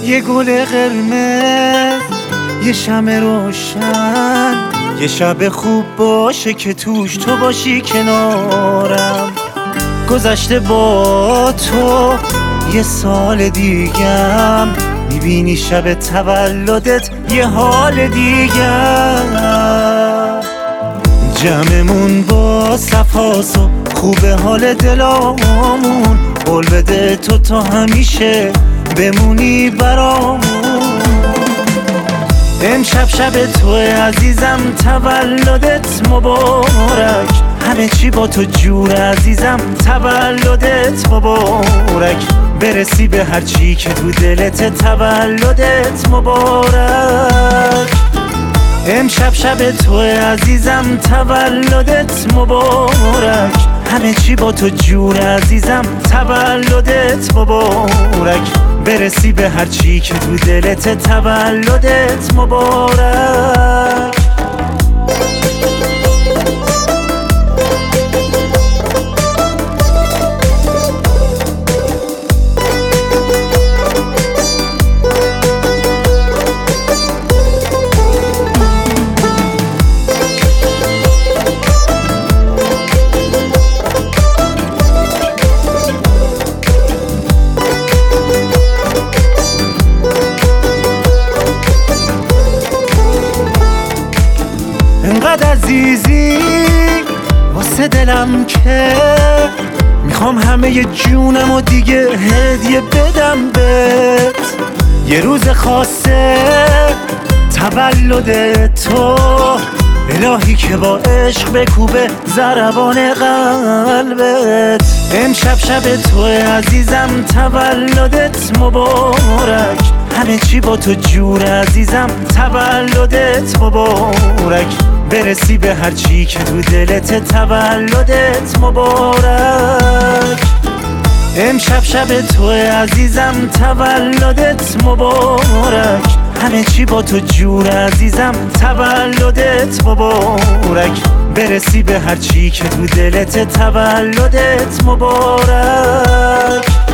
یه گل قرمز، یه شمع روشن، یه شب خوب باشه که توش تو باشی کنارم. گذشته با تو یه سال دیگم، میبینی شب تولدت یه حال دیگر. جمعمون با صفاست و خوبه حال دلامون، قول بده تو تا همیشه بمونی برامون. امشب شب تو عزیزم، تولدت مبارک، همه چی با تو جور عزیزم، تولدت مبارک. برسی به هر چی که تو دلت، تولدت مبارک. امشب شب تو عزیزم، تولدت مبارک، همه چی با تو جور عزیزم، تولدت مبارک. برسی به هر چی که تو دلت، تولدت مبارک. انقدر عزیزی واسه دلم که میخوام همه جونم و دیگه هدیه بدم بهت. یه روز خاصه تولد تو، الهی که با عشق بکوبه ضربان قلبت. امشب شب تو عزیزم، تولدت مبارک، همه چی با تو جور عزیزم، تولدت مبارک. برسی به هر چی که تو دلت، تولدت مبارک. امشب شب تو عزیزم، تولدت مبارک، همه چی با تو جور عزیزم، تولدت مبارک. برسی به هر چی که تو دلت، تولدت مبارک.